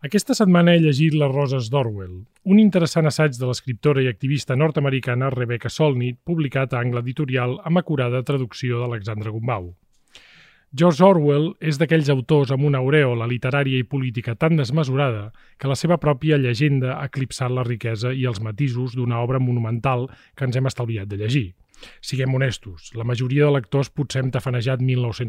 Aquesta setmana he llegit Les roses d'Orwell, un interessant assaig de l'escriptora i activista nord-americana Rebecca Solnit, publicat a Angle Editorial amb acurada traducció d'Alexandre Gumbau. George Orwell és d'aquells autors amb una aurèola literària i política tan desmesurada que la seva pròpia llegenda ha eclipsat la riquesa i els matisos d'una obra monumental que ens hem estalviat de llegir. Siguem honestos, la majoria de lectors potser hem tafanejat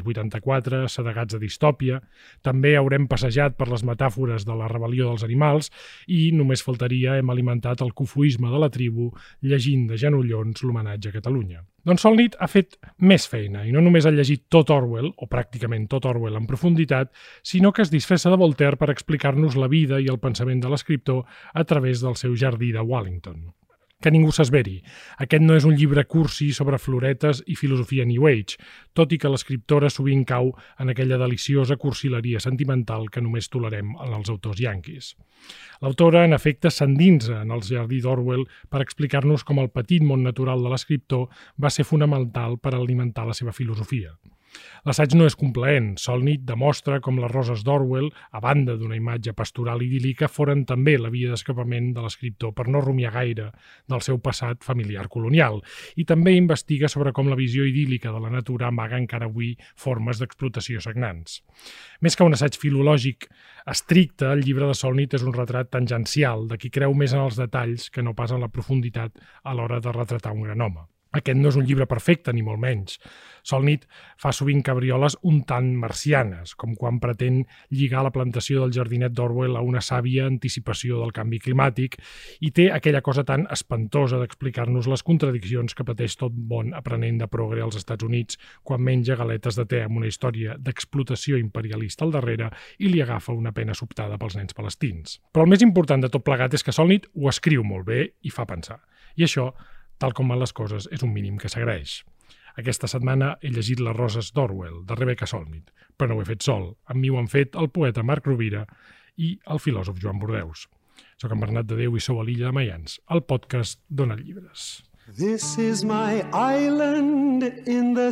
1984, sedegats de distòpia, també haurem passejat per les metàfores de la rebel·lió dels animals i, només faltaria, hem alimentat el cofoisme de la tribu llegint de genollons l'homenatge a Catalunya. Doncs Solnit ha fet més feina i no només ha llegit tot Orwell, o pràcticament tot Orwell en profunditat, sinó que es disfressa de Voltaire per explicar-nos la vida i el pensament de l'escriptor a través del seu jardí de Wellington. Que ningú s'esveri. Aquest no és un llibre cursi sobre floretes i filosofia New Age, tot i que l'escriptora sovint cau en aquella deliciosa cursileria sentimental que només tolerem en els autors yanquis. L'autora, en efecte, s'endinsa en el jardí d'Orwell per explicar-nos com el petit món natural de l'escriptor va ser fonamental per alimentar la seva filosofia. L'assaig no és complaent. Solnit demostra com les roses d'Orwell, a banda d'una imatge pastoral idíl·lica, foren també la via d'escapament de l'escriptor per no rumiar gaire del seu passat familiar colonial, i també investiga sobre com la visió idíl·lica de la natura amaga encara avui formes d'explotació sagnants. Més que un assaig filològic estricte, el llibre de Solnit és un retrat tangencial de qui creu més en els detalls que no pas en la profunditat a l'hora de retratar un gran home. Aquest no és un llibre perfecte, ni molt menys. Solnit fa sovint cabrioles un tant marcianes, com quan pretén lligar la plantació del jardinet d'Orwell a una sàvia anticipació del canvi climàtic i té aquella cosa tan espantosa d'explicar-nos les contradiccions que pateix tot bon aprenent de progre als Estats Units quan menja galetes de te amb una història d'explotació imperialista al darrere i li agafa una pena sobtada pels nens palestins. Però el més important de tot plegat és que Solnit ho escriu molt bé i fa pensar. I això, tal com van les coses, és un mínim que s'agraeix. Aquesta setmana he llegit Les roses d'Orwell, de Rebecca Solnit, però no ho he fet sol. Amb mi ho han fet el poeta Marc Rovira i el filòsof Joan Bordeus. Soc en Bernat de Déu i sou a l'Illa de Mayans, el podcast d'Ona Llibres. This is my island in the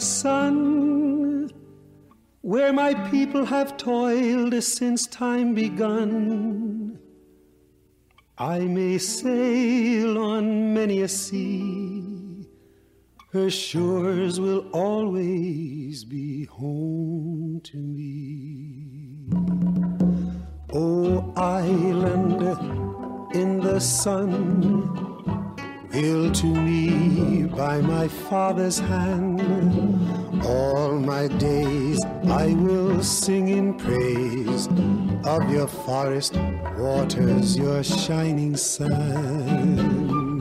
sun, where my people have toiled since time begun. I may sail on many a sea, her shores will always be home to me. O island in the sun, built to me by my father's hand, all my days I will sing in praise of your forest waters, your shining sun.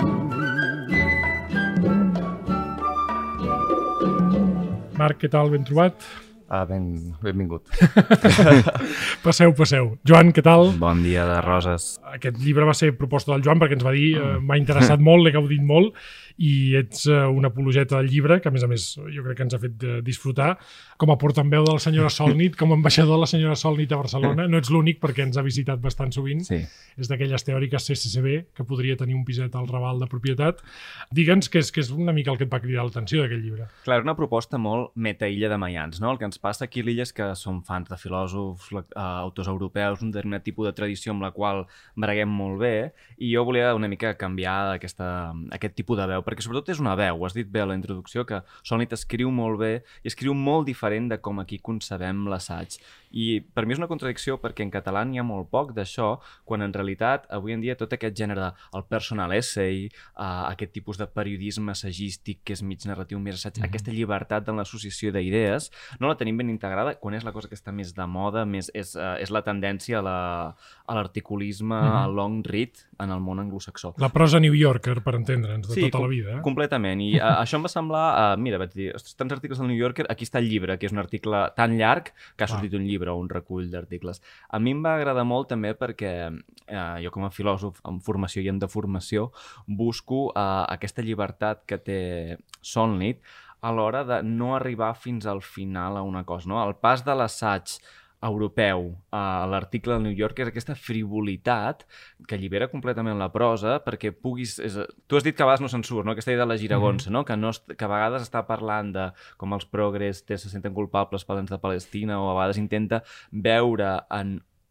Marc, què tal? Ben trobat? Benvingut. Passeu. Joan, què tal? Bon dia de roses. Aquest llibre va ser proposta del Joan perquè ens va dir m'ha interessat molt, l'he gaudit molt i ets una apologeta del llibre que a més jo crec que ens ha fet disfrutar com a portaveu de la senyora Solnit, com a ambaixador de la senyora Solnit a Barcelona. No ets l'únic perquè ens ha visitat bastant sovint. Sí. És d'aquelles teòriques CCCB que podria tenir un piset al Raval de propietat. Digue'ns que és una mica el que et va cridar l'atenció d'aquest llibre. Clar, és una proposta molt meta-illa de Mayans, no? El que ens passa aquí a l'illa és que som fans de filòsofs, autors europeus, un determinat tipus de tradició amb la qual breguem molt bé, i jo volia una mica canviar aquest tipus de veu, perquè sobretot és una veu, ho has dit bé a la introducció, que Solnit escriu molt bé i escriu molt diferent de com aquí concebem l'assaig. I per mi és una contradicció perquè en català n'hi ha molt poc d'això, quan en realitat avui en dia tot aquest gènere, el personal essay, aquest tipus de periodisme assagístic que és mig narratiu, més assaig, aquesta llibertat en l'associació d'idees, no la tenim ben integrada quan és la cosa que està més de moda, és la tendència a l'articulisme, al long read en el món anglosaxó. La prosa New Yorker, per entendre'ns, de tota la vida. Completament. I això em va semblar... mira, vaig dir, tants articles del New Yorker, aquí està el llibre, que és un article tan llarg que ha sortit un llibre o un recull d'articles. A mi em va agradar molt també perquè jo com a filòsof en formació i en deformació busco aquesta llibertat que té Solnit a l'hora de no arribar fins al final a una cosa, no? El pas de l'assaig europeu a l'article del New Yorker és aquesta frivolitat que allibera completament la prosa perquè puguis... Tu has dit que a vegades no se'n surt, no? Aquesta idea de la giragonsa, no? Que a vegades està parlant de com els progres se senten culpables per l'ens de Palestina o a vegades intenta veure en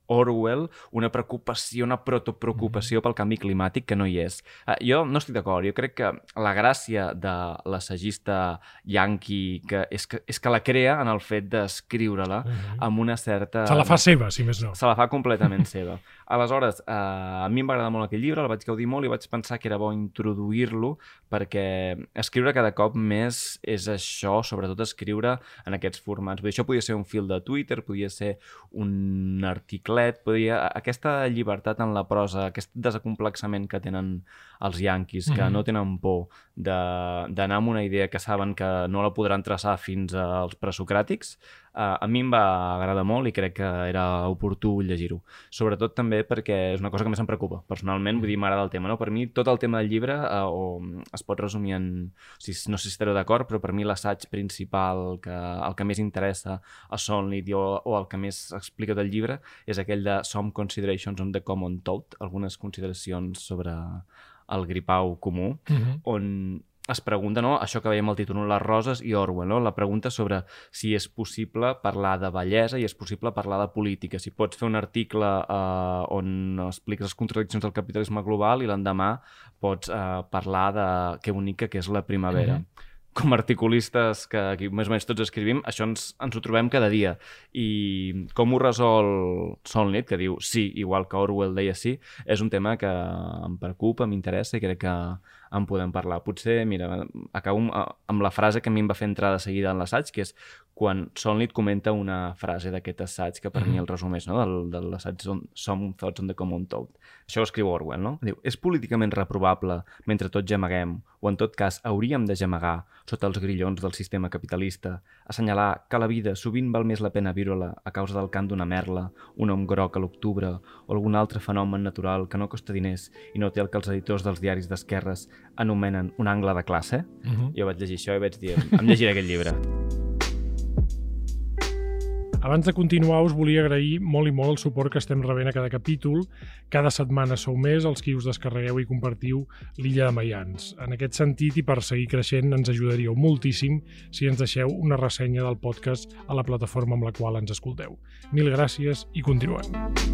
Orwell una preocupació, una protopreocupació pel canvi climàtic que no hi és. Jo no estic d'acord. Jo crec que la gràcia de l'assagista yanqui és que la crea en el fet d'escriure-la amb una certa... Se la fa seva, si més no. Se la fa completament seva. Aleshores, a mi em va agradar molt aquell llibre, el vaig gaudir molt i vaig pensar que era bo introduir-lo perquè escriure cada cop més és això, sobretot escriure en aquests formats. Vull dir, això podia ser un fil de Twitter, podia ser un articlet, aquesta llibertat en la prosa, aquest desacomplexament que tenen els yanquis, que no tenen por d'anar amb una idea que saben que no la podran traçar fins als presocràtics, a mi em va agradar molt i crec que era oportú llegir-ho. Sobretot també perquè és una cosa que més em preocupa. Personalment, vull dir, m'agrada el tema, no? Per mi, tot el tema del llibre es pot resumir en... No sé si estareu d'acord, però per mi l'assaig principal, el que més interessa a Solnit o el que més explica del llibre és aquell de Some Considerations on the Common Toad, algunes consideracions sobre el gripau comú, on es pregunta, no, això que veiem al títol, les roses i Orwell, no? La pregunta sobre si és possible parlar de bellesa i és possible parlar de política. Si pots fer un article on expliques les contradiccions del capitalisme global i l'endemà pots parlar de que bonica que és la primavera. Com a articulistes que aquí més o menys tots escrivim, això ens ho trobem cada dia. I com ho resol Solnit, que diu sí, igual que Orwell deia sí, és un tema que em preocupa, m'interessa i crec que en podem parlar. Potser, mira, acabo amb la frase que a mi em va fer entrar de seguida en l'assaig, que és quan Solnit comenta una frase d'aquest assaig que per mi el resumeix, no? de l'assaig Some Thoughts on the Common Toad. Això ho escriu Orwell, no? Diu, és políticament reprovable mentre tots gemeguem, o en tot cas hauríem de gemegar sota els grillons del sistema capitalista, assenyalar que la vida sovint val més la pena viure-la a causa del cant d'una merla, un om groc a l'octubre o algun altre fenomen natural que no costa diners i no té el que els editors dels diaris d'esquerres anomenen un angle de classe. Jo vaig llegir això i vaig dir, em llegiré aquest llibre. Abans de continuar, us volia agrair molt i molt el suport que estem rebent a cada capítol. Cada setmana sou més els qui us descarregueu i compartiu l'Illa de Mayans. En aquest sentit, i per seguir creixent, ens ajudaríeu moltíssim si ens deixeu una ressenya del podcast a la plataforma amb la qual ens escolteu. Mil gràcies i continuem.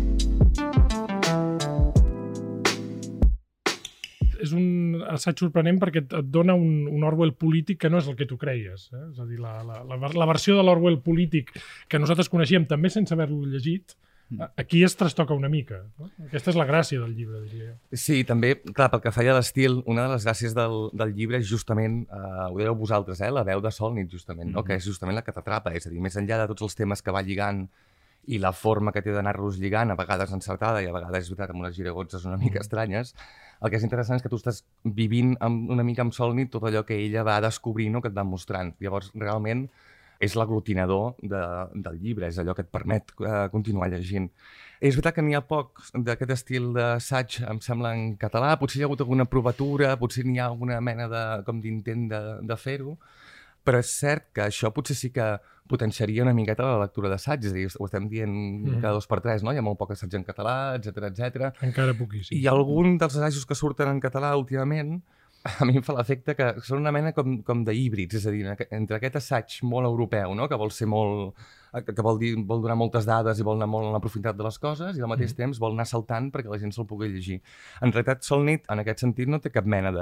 És un assaig sorprenent perquè et dona un Orwell polític que no és el que tu creies. És a dir, la versió de l'Orwell polític que nosaltres coneixíem també sense haver-lo llegit, aquí es trastoca una mica. No? Aquesta és la gràcia del llibre, diria jo. Sí, també, clar, pel que feia l'estil, una de les gràcies del llibre és justament, ho dèieu vosaltres, la veu de Solnit, justament, no? Que és justament la que t'atrapa. És a dir, més enllà de tots els temes que va lligant i la forma que té d'anar-los lligant, a vegades encertada i a vegades, és veritat, amb unes giragotes una mica estranyes, el que és interessant és que tu estàs vivint una mica amb Solnit tot allò que ella va descobrint o que et va mostrant. Llavors, realment, és l'aglutinador del llibre, és allò que et permet continuar llegint. És veritat que n'hi ha poc d'aquest estil d'assaig, em sembla, en català. Potser hi ha hagut alguna provatura, potser n'hi ha alguna mena d'intent de fer-ho, però és cert que això potser sí que potenciaria una miqueta la lectura d'assaig, és a dir, ho estem dient cada 2 per 3, no? Hi ha molt poc assaig en català, etc. Encara poquíssim. I algun dels assajos que surten en català últimament, a mi em fa l'efecte que són una mena com d'híbrids, és a dir, entre aquest assaig molt europeu, no? Que vol ser molt... que vol donar moltes dades i vol anar molt en la profunditat de les coses i al mateix temps vol anar saltant perquè la gent se'l pugui llegir. En realitat, Solnit, en aquest sentit, no té cap mena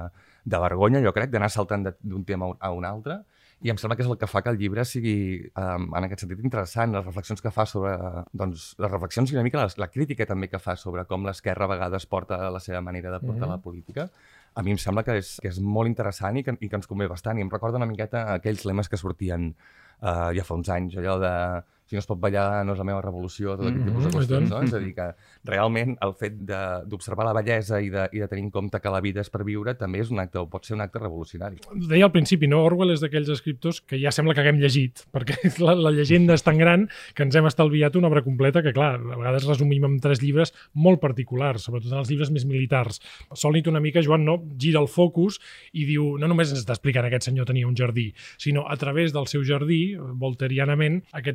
de vergonya, jo crec, d'anar saltant d'un tema a un altre, i em sembla que és el que fa que el llibre sigui, en aquest sentit, interessant. Les reflexions que fa sobre... Doncs, les reflexions i una mica la crítica també que fa sobre com l'esquerra a vegades porta la seva manera de portar la política, a mi em sembla que és molt interessant i que ens convé bastant. I em recorda una miqueta aquells lemes que sortien ja fa uns anys, allò de si no es pot ballar no és la meva revolució, tot aquest tipus de qüestions, no? És a dir, que realment el fet d'observar la bellesa i de tenir en compte que la vida és per viure també és un acte, o pot ser un acte revolucionari. Deia al principi, no? Orwell és d'aquells escriptors que ja sembla que haguem llegit, perquè la llegenda és tan gran que ens hem estalviat una obra completa que, clar, a vegades resumim en 3 llibres molt particulars, sobretot en els llibres més militars. Solnit una mica, Joan, no? Gira el focus i diu, no només ens està explicant que aquest senyor tenia un jardí, sinó a través del seu jardí, volterianament, aquest senyor intenta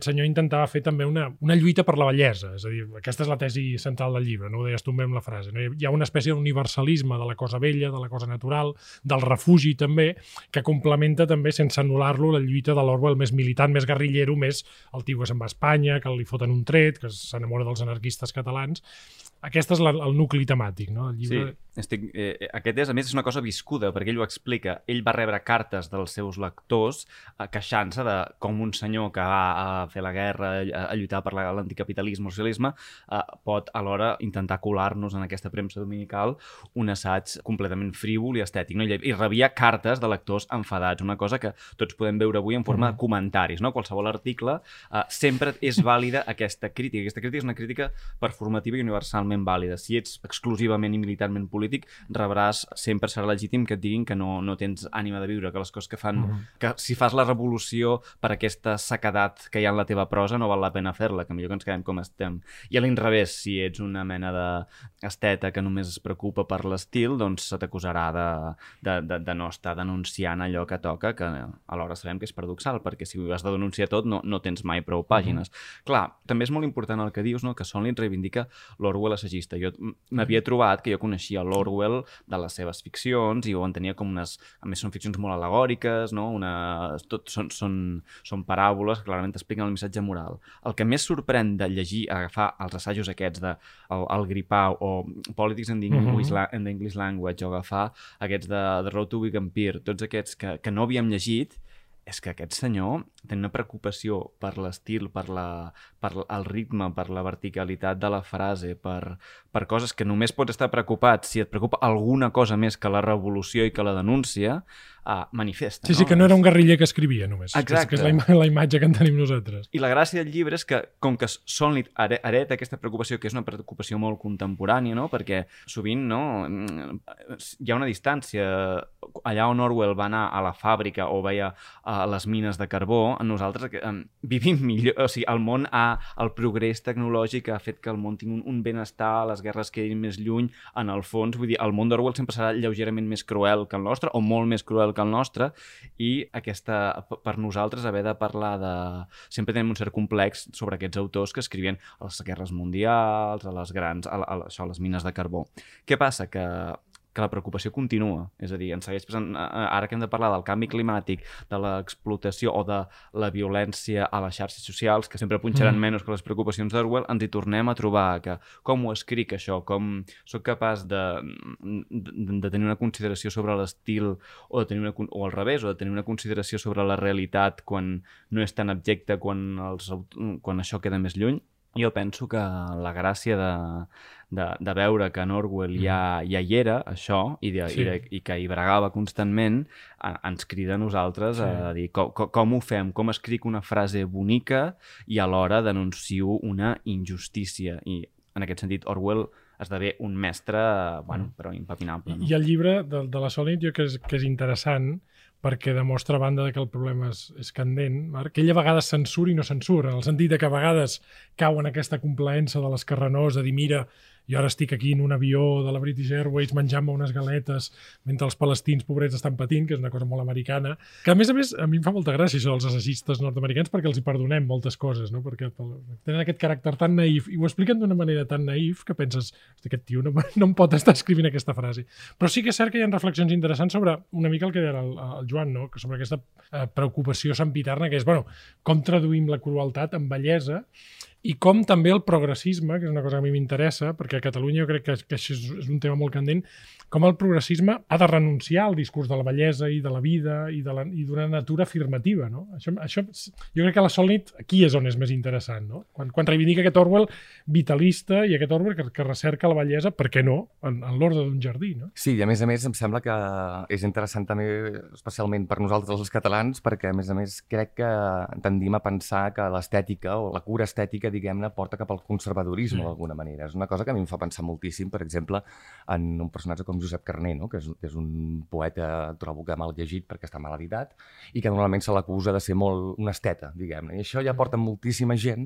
intentava fer també una lluita per la bellesa, és a dir, aquesta és la tesi central del llibre, no ho deies tu bé amb la frase, no? Hi ha una espècie d'universalisme de la cosa bella, de la cosa natural, del refugi també, que complementa també, sense anul·lar-lo, la lluita de l'Orwell més militant, més guerrillero, més el tio que se'n va a Espanya, que li foten un tret, que s'enamora dels anarquistes catalans. Aquest és el nucli temàtic, no? El llibre... Sí, aquest a més, és una cosa viscuda, perquè ell ho explica. Ell va rebre cartes dels seus lectors queixant-se de com un senyor que va a fer la guerra, a lluitar per l'anticapitalisme, el socialisme, pot alhora intentar colar-nos en aquesta premsa dominical un assaig completament frívol i estètic. No? I rebia cartes de lectors enfadats, una cosa que tots podem veure avui en forma de comentaris. No? Qualsevol article sempre és vàlida aquesta crítica. Aquesta crítica és una crítica performativa i universalment vàlida. Si ets exclusivament i militarment polític, sempre serà legítim que et diguin que no tens ànima de viure, que les coses que fan... que si fas la revolució per aquesta sequedat que hi ha en la teva prosa no val la pena fer-la, que millor que ens quedem com estem. I a l'inrevés, si ets una mena d'esteta que només es preocupa per l'estil, doncs se t'acusarà de no estar denunciant allò que toca, que alhora sabem que és paradoxal, perquè si ho has de denunciar tot no tens mai prou pàgines. Clar, també és molt important el que dius, no? Que Sondland reivindica l'Orwell assagista. Jo m'havia trobat que jo coneixia l'Orwell de les seves ficcions i ho entenia com unes... A més, són ficcions molt al·legòriques, no? Són paràboles que clarament expliquen el missatge moral. El que més sorprèn de llegir, agafar els assajos aquests de el Gripau o Politics and the English Language o agafar aquests de The Road to Wigan Pier, tots aquests que no havíem llegit, és que aquest senyor té una preocupació per l'estil, per el ritme, per la verticalitat de la frase, per coses que només pots estar preocupat si et preocupa alguna cosa més que la revolució i que la denúncia, manifesta. Sí, que no era un guerriller que escrivia només. Exacte. Que és la imatge que en tenim nosaltres. I la gràcia del llibre és que, com que Sondland hereta aquesta preocupació, que és una preocupació molt contemporània, no? Perquè sovint hi ha una distància. Allà on Orwell va anar a la fàbrica o veia les mines de carbó, nosaltres vivim millor. O sigui, el progrés tecnològic ha fet que el món tingui un benestar, les guerres quedin més lluny. En el fons, vull dir, el món d'Orwell sempre serà lleugerament més cruel que el nostre, o molt més cruel que el nostre, i per nosaltres haver de parlar de... Sempre tenim un cert complex sobre aquests autors que escrivien a les guerres mundials, a les mines de carbó. Què passa? Que la preocupació continua, és a dir, ens segueix passant, ara que hem de parlar del canvi climàtic, de l'explotació o de la violència a les xarxes socials, que sempre punxaran menys que les preocupacions d'Orwell, ens hi tornem a trobar que com ho escric això, com sóc capaç de tenir una consideració sobre l'estil o al revés, o de tenir una consideració sobre la realitat quan no és tan abjecte, quan això queda més lluny. Jo penso que la gràcia de veure que en Orwell ja hi era, això, i que hi bregava constantment, ens crida a nosaltres a dir com ho fem, com escric una frase bonica i alhora denuncio una injustícia. I en aquest sentit Orwell esdevé un mestre, però impepinable. No? I el llibre de la Sondland jo que és interessant, perquè demostra, a banda que el problema és candent, que ell a vegades censura i no censura, en el sentit que a vegades cau en aquesta complaença de l'escarrenós, de dir, mira, jo ara estic aquí en un avió de la British Airways menjant-me unes galetes mentre els palestins pobrets estan patint, que és una cosa molt americana, que a més, a mi em fa molta gràcia això dels assaggistes nord-americans perquè els hi perdonem moltes coses, no? Perquè tenen aquest caràcter tan naïf i ho expliquen d'una manera tan naïf que penses, aquest tio no em pot estar escrivint aquesta frase. Però sí que és cert que hi ha reflexions interessants sobre una mica el que deia el Joan, no? Sobre aquesta preocupació sempiterna que és, com traduïm la crueltat en bellesa i com també el progressisme, que és una cosa que a mi m'interessa, perquè a Catalunya jo crec que això és un tema molt candent, com el progressisme ha de renunciar al discurs de la bellesa i de la vida i d'una natura afirmativa. No? Això, jo crec que la Sondland aquí és on és més interessant. No? Quan reivindica aquest Orwell vitalista i aquest Orwell que recerca la bellesa, per què no, en l'ordre d'un jardí. No? Sí, i a més em sembla que és interessant també, especialment per nosaltres els catalans, perquè a més crec que tendim a pensar que l'estètica o la cura estètica, diguem-ne, porta cap al conservadorisme d'alguna manera. És una cosa que a mi em fa pensar moltíssim, per exemple, en un personatge com Josep Carner, no? Que és un poeta, trobo que mal llegit perquè està mal editat, i que normalment se l'acusa de ser molt un esteta, diguem-ne. I això ja porta moltíssima gent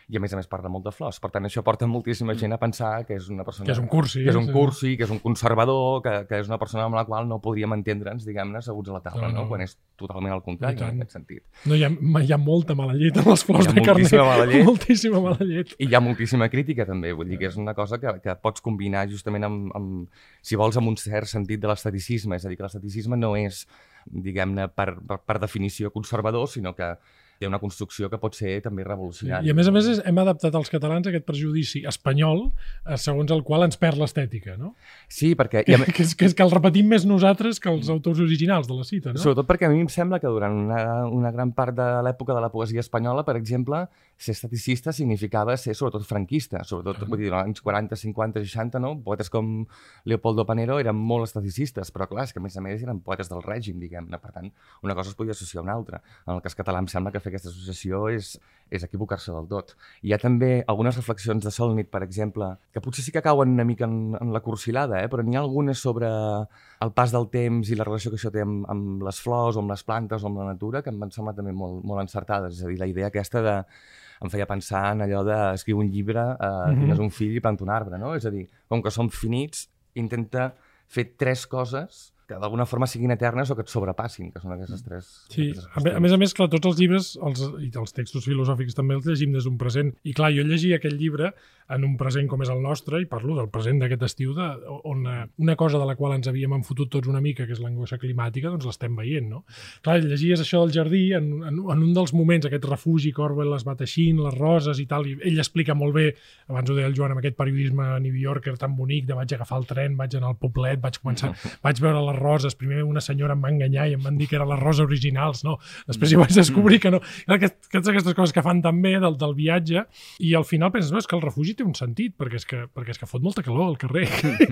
i a més parla molt de flors. Per tant, això porta moltíssima gent a pensar que és una persona... Que és un cursi. Que és un cursi, que és un conservador, que és una persona amb la qual no podríem entendre'ns, diguem-ne, asseguts a la taula, no? Quan és totalment al contrari, en aquest sentit. No, hi ha molta mala llet amb les flors de carner. Moltíssima mala llet. I hi ha moltíssima crítica, també. Vull dir que és una cosa que pots combinar justament amb si vols, amb un cert sentit de l'esteticisme. És a dir, que l'esteticisme no és, diguem-ne, per definició conservador, sinó que té una construcció que pot ser també revolucionària. I a més hem adaptat als catalans aquest prejudici espanyol segons el qual ens perd l'estètica, no? Sí, perquè... Que és que el repetim més nosaltres que els autors originals de la cita, no? Sobretot perquè a mi em sembla que durant una gran part de l'època de la poesia espanyola, per exemple, ser esteticista significava ser sobretot franquista, sobretot vull dir, als anys 40, 50, 60, no? Poetes com Leopoldo Panero eren molt esteticistes, però clar, és que a més eren poetes del règim, diguem-ne. Per tant, una cosa es podia associar a una altra. En el cas català em sembla que fer aquesta associació és equivocar-se del tot. Hi ha també algunes reflexions de Solnit, per exemple, que potser sí que cauen una mica en la cursilada, però n'hi ha algunes sobre el pas del temps i la relació que això té amb les flors, o amb les plantes, o amb la natura, que em van semblar també molt encertades. És a dir, la idea aquesta em feia pensar en allò d'escriure un llibre, tines un fill i planta un arbre, no? És a dir, com que som finits, intenta fer 3 coses que d'alguna forma siguin eternes o que et sobrepassin, que són aquestes 3. Sí, a més, clar, tots els llibres i els textos filosòfics també els llegim des d'un present. I clar, jo llegia aquest llibre en un present com és el nostre, i parlo del present d'aquest estiu, on una cosa de la qual ens havíem enfotut tots una mica, que és l'angoixa climàtica, doncs l'estem veient, no? Clar, llegies això del jardí, en un dels moments, aquest refugi que Orwell es va teixint, les roses i tal, i ell explica molt bé, abans ho deia el Joan, amb aquest periodisme New Yorker tan bonic, de vaig agafar el tren, vaig anar al poblet, vaig veure les roses, primer una senyora em va enganyar i em van dir que eren les roses originals, no? Després hi vaig descobrir que no. Aquestes coses que fan també del viatge, i al final penses, no, és que el refugi té un sentit, perquè és que fot molta calor al carrer.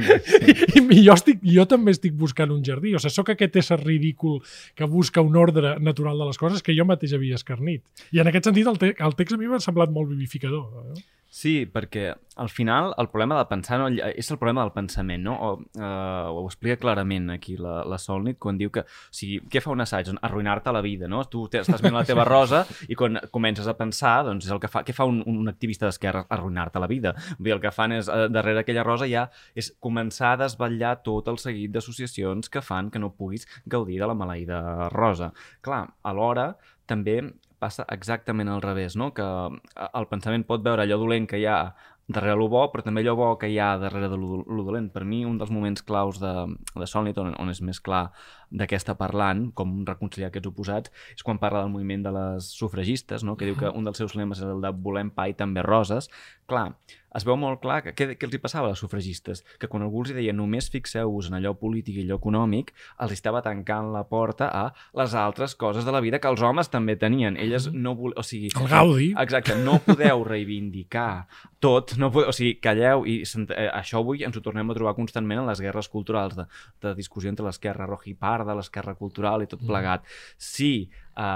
I jo també estic buscant un jardí. O sigui, sóc aquest ésser ridícul que busca un ordre natural de les coses que jo mateix havia escarnit. I en aquest sentit el text a mi m'ha semblat molt vivificador. Sí, perquè al final el problema de pensar és el problema del pensament, no? Ho explica clarament aquí la Solnit quan diu que, o sigui, què fa un assaig? Arruïnar-te la vida, no? Tu estàs mirant la teva rosa i quan comences a pensar, doncs és el que fa. Què fa un activista d'esquerra? Arruïnar-te la vida. Vull dir, el que fan és, darrere aquella rosa ja, és començar a desvetllar tot el seguit d'associacions que fan que no puguis gaudir de la maleïda rosa. Clar, alhora també passa exactament al revés, no? Que el pensament pot veure allò dolent que hi ha darrere lo bo, però també allò bo que hi ha darrere de lo dolent. Per mi, un dels moments claus de Solnit, on és més clar de què està parlant, com reconciliar aquests oposats, és quan parla del moviment de les sufragistes, no? Que diu que un dels seus lemes és el de volem pa i també roses. Clar, es veu molt clar que què els hi passava a les sufragistes? Que quan algú els deia només fixeu-vos en allò polític i allò econòmic, els estava tancant la porta a les altres coses de la vida que els homes també tenien. Elles no volien... O sigui, el Gaudi. Exacte, no podeu reivindicar tot, o sigui, calleu, i això avui ens ho tornem a trobar constantment en les guerres culturals de discussió entre l'esquerra rojiparda, l'esquerra cultural i tot plegat. Sí,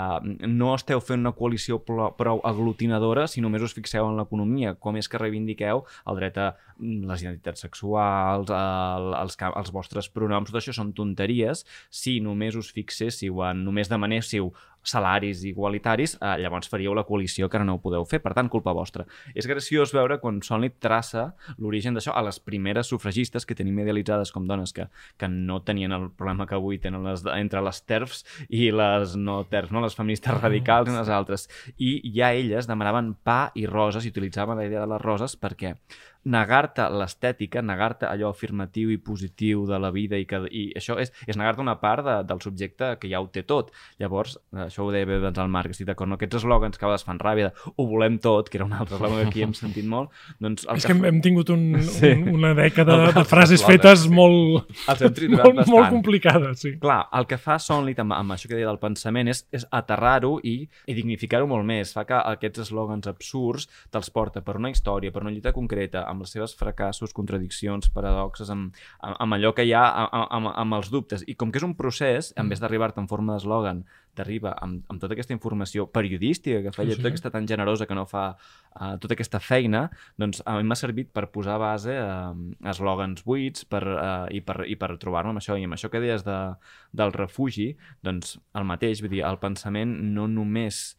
no esteu fent una coalició prou aglutinadora si només us fixeu en l'economia. Com és que reivindiqueu el dret a les identitats sexuals, els vostres pronoms, tot això són tonteries. Si només us fixéssiu en, només demanéssiu salaris igualitaris, llavors faríeu la coalició que ara no ho podeu fer, per tant, culpa vostra. És graciós veure quan Solnit traça l'origen d'això a les primeres sufragistes que tenim idealitzades com dones que no tenien el problema que avui tenen entre les TERFs i les no TERFs, no? Les feministes radicals i les altres. I ja elles demanaven pa i roses i utilitzaven la idea de les roses perquè negar-te l'estètica, negar-te allò afirmatiu i positiu de la vida i això és negar-te una part del subjecte que ja ho té tot. Llavors, això ho deia bé doncs el Marc, estic d'acord, no? Aquests eslògans que a vegades fan ràbia de ho volem tot, que era un altre eslògan que aquí hem sentit molt, doncs... És que hem tingut una dècada de frases fetes molt complicades, sí. Clar, el que fa Solnit amb això que deia del pensament és aterrar-ho i dignificar-ho molt més. Fa que aquests eslògans absurds te'ls porta per una història, per una lluita concreta, amb els seus fracassos, contradiccions, paradoxes, amb allò que hi ha, amb els dubtes. I com que és un procés, en vez d'arribar-te en forma d'eslògan, t'arriba amb tota aquesta informació periodística que feia, tota aquesta tan generosa que no fa tota aquesta feina, doncs a mi m'ha servit per posar base a eslògans buits i per trobar-me amb això. I amb això que deies del refugi, doncs el mateix, vull dir, el pensament no només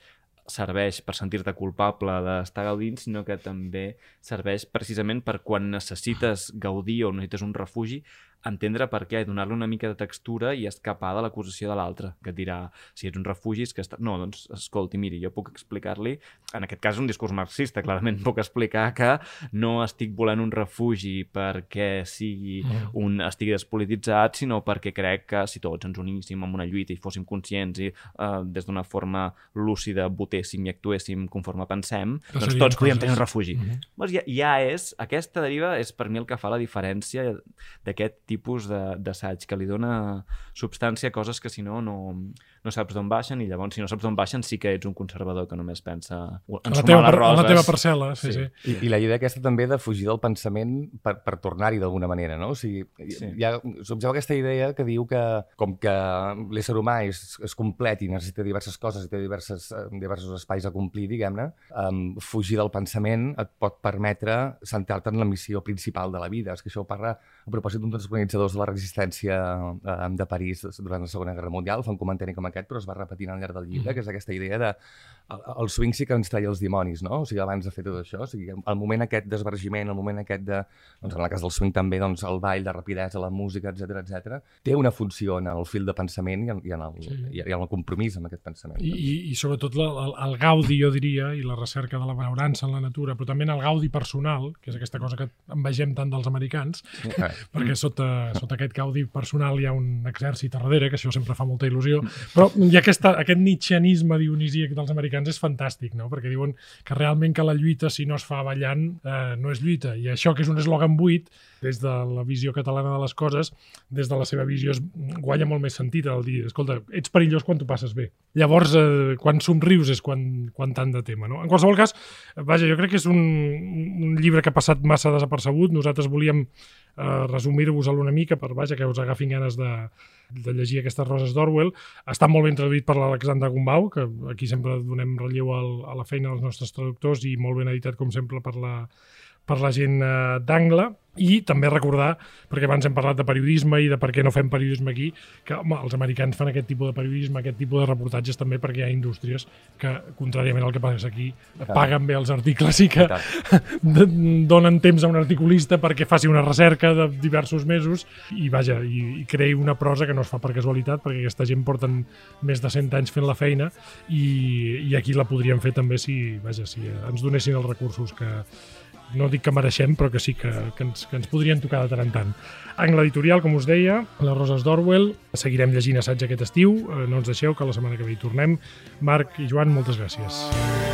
serveix per sentir-te culpable d'estar gaudint, sinó que també serveix precisament per quan necessites gaudir o necessites un refugi, entendre per què, donar-li una mica de textura i escapar de l'acusació de l'altre, que et dirà, si ets un refugi és que... No, doncs, escolti, miri, jo puc explicar-li, en aquest cas un discurs marxista, clarament puc explicar que no estic volent un refugi perquè estigui despolititzat, sinó perquè crec que si tots ens uníssim en una lluita i fóssim conscients i des d'una forma lúcida votéssim i actuéssim conforme pensem, doncs tots podríem tenir un refugi. Aquesta deriva és per mi el que fa la diferència d'aquest tipus d'assaig, que li dona substància a coses que si no saps d'on baixen, i llavors si no saps d'on baixen sí que ets un conservador que només pensa en sumar les roses. A la teva parcel·la, sí. I la idea aquesta també de fugir del pensament per tornar-hi d'alguna manera, no? O sigui, s'observa aquesta idea que diu que com que l'ésser humà és complet i necessita diverses coses i té diversos espais a complir, diguem-ne, fugir del pensament et pot permetre centrar-te en la missió principal de la vida. És que això ho parla a propòsit d'un dels organitzadors de la resistència de París durant la Segona Guerra Mundial, fa un comentari com aquest, però es va repetint al llarg del llibre, que és aquesta idea de el swing sí que ens treia els dimonis, no? O sigui, abans de fer tot això, o sigui, el moment aquest d'esbargiment, el moment aquest de, doncs en el cas del swing també, doncs el ball, la rapidesa, la música, etc, té una funció en el fil de pensament i en el compromís amb aquest pensament. I sobretot el gaudi, jo diria, i la recerca de la benaurança en la natura, però també en el gaudi personal, que és aquesta cosa que envegem tant dels americans, perquè sota aquest gaudi personal hi ha un exèrcit a darrere, que això sempre fa molta il·lusió, però aquest nietzscheanisme dionisíac dels americans és fantàstic, no? Perquè diuen que realment que la lluita, si no es fa ballant, no és lluita, i això que és un eslògan buit, des de la visió catalana de les coses, des de la seva visió guanya molt més sentit el dir, escolta, ets perillós quan t'ho passes bé. Llavors, quan somrius és quan tant de tema, no? En qualsevol cas, vaja, jo crec que és un llibre que ha passat massa desapercebut. Nosaltres volíem resumir-vos-el una mica per, vaja, que us agafin ganes de llegir aquestes roses d'Orwell. Està molt ben traduït per l'Alexandre Gumbau, que aquí sempre donem relleu a la feina dels nostres traductors, i molt ben editat, com sempre, per la gent d'Angle. I també recordar, perquè abans hem parlat de periodisme i de per què no fem periodisme aquí, que els americans fan aquest tipus de periodisme, aquest tipus de reportatges també perquè hi ha indústries que, contràriament al que passa aquí, paguen bé els articles i que donen temps a un articulista perquè faci una recerca de diversos mesos i, vaja, i creï una prosa que no es fa per casualitat, perquè aquesta gent porten més de 100 anys fent la feina i aquí la podríem fer també si ens donessin els recursos que no dic que mereixem, però que sí que ens podrien tocar de tant en tant. Angle editorial, com us deia, les roses d'Orwell. Seguirem llegint assaig aquest estiu. No ens deixeu, que la setmana que ve hi tornem. Marc i Joan, moltes gràcies.